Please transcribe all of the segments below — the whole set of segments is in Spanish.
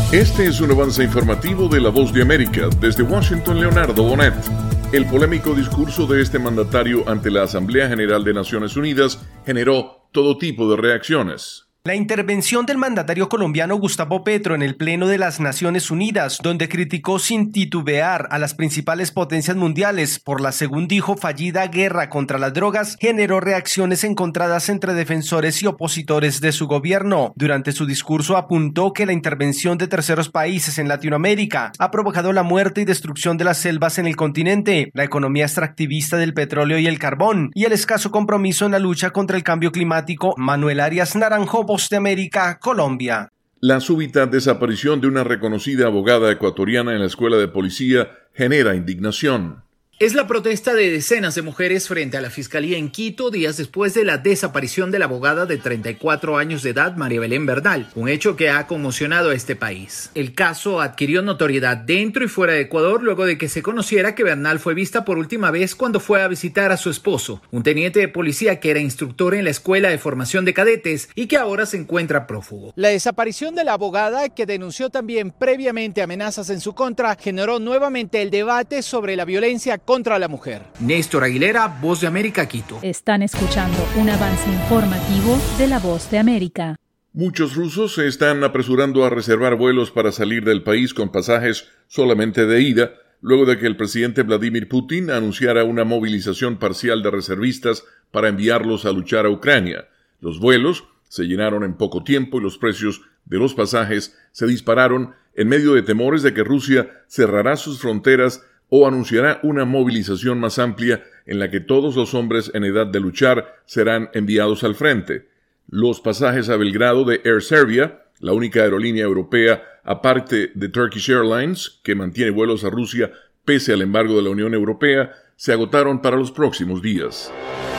Este es un avance informativo de La Voz de América. Desde Washington, Leonardo Bonet. El polémico discurso de este mandatario ante la Asamblea General de Naciones Unidas generó todo tipo de reacciones. La intervención del mandatario colombiano Gustavo Petro en el Pleno de las Naciones Unidas, donde criticó sin titubear a las principales potencias mundiales por la, según dijo, fallida guerra contra las drogas, generó reacciones encontradas entre defensores y opositores de su gobierno. Durante su discurso apuntó que la intervención de terceros países en Latinoamérica ha provocado la muerte y destrucción de las selvas en el continente, la economía extractivista del petróleo y el carbón, y el escaso compromiso en la lucha contra el cambio climático. Manuel Arias Naranjo, Voz de América, Colombia. La súbita desaparición de una reconocida abogada ecuatoriana en la escuela de policía genera indignación. Es la protesta de decenas de mujeres frente a la Fiscalía en Quito días después de la desaparición de la abogada de 34 años de edad, María Belén Bernal, un hecho que ha conmocionado a este país. El caso adquirió notoriedad dentro y fuera de Ecuador luego de que se conociera que Bernal fue vista por última vez cuando fue a visitar a su esposo, un teniente de policía que era instructor en la Escuela de Formación de Cadetes y que ahora se encuentra prófugo. La desaparición de la abogada, que denunció también previamente amenazas en su contra, generó nuevamente el debate sobre la violencia contra la mujer. Néstor Aguilera, Voz de América, Quito. Están escuchando un avance informativo de La Voz de América. Muchos rusos se están apresurando a reservar vuelos para salir del país con pasajes solamente de ida, luego de que el presidente Vladimir Putin anunciara una movilización parcial de reservistas para enviarlos a luchar a Ucrania. Los vuelos se llenaron en poco tiempo y los precios de los pasajes se dispararon en medio de temores de que Rusia cerrará sus fronteras o anunciará una movilización más amplia en la que todos los hombres en edad de luchar serán enviados al frente. Los pasajes a Belgrado de Air Serbia, la única aerolínea europea aparte de Turkish Airlines, que mantiene vuelos a Rusia pese al embargo de la Unión Europea, se agotaron para los próximos días.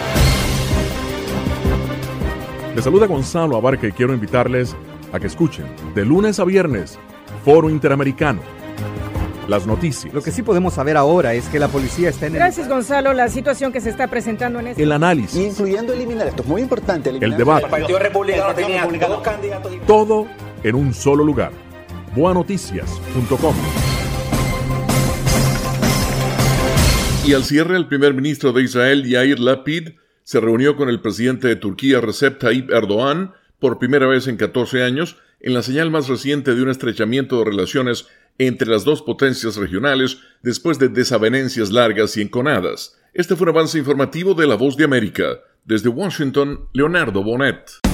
Les saluda Gonzalo Abarca y quiero invitarles a que escuchen de lunes a viernes Foro Interamericano. Las noticias. Lo que sí podemos saber ahora es que la policía está en Gracias, Gonzalo. La situación que se está presentando en el análisis. Incluyendo eliminar, esto es muy importante. El debate. El Partido Republicano tenía dos candidatos. Todo en un solo lugar. Boanoticias.com. Y al cierre, el primer ministro de Israel, Yair Lapid, se reunió con el presidente de Turquía, Recep Tayyip Erdogan, por primera vez en 14 años, en la señal más reciente de un estrechamiento de relaciones entre las dos potencias regionales después de desavenencias largas y enconadas. Este fue un avance informativo de La Voz de América. Desde Washington, Leonardo Bonet.